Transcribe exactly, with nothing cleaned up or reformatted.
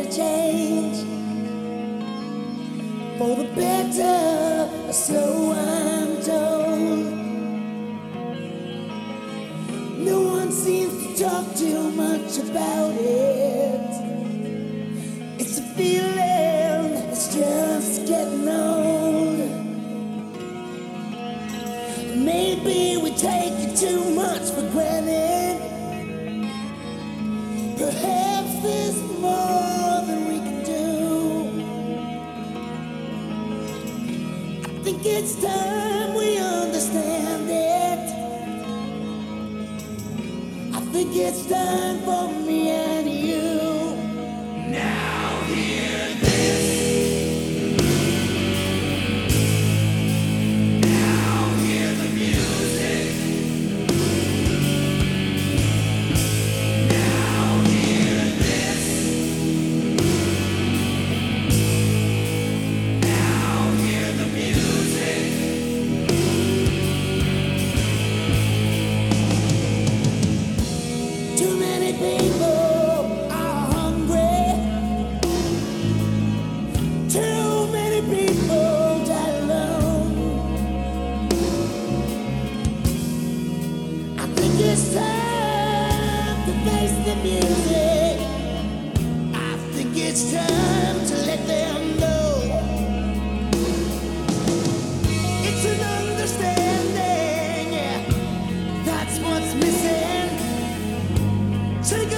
to change for the better, so I'm told. No one seems to talk too much about it. It's a feeling that's just getting old. Maybe we take it too much for granted. Perhaps there's more than we can do. I think it's time we understand it. I think it's time for me and you. Now hear this. Now hear the music. Now hear this. Now hear the music. Too many people are hungry. Too many people die alone. I think it's time to face the music. I think it's time to let them know. It's an understanding, yeah, that's what's missing. Take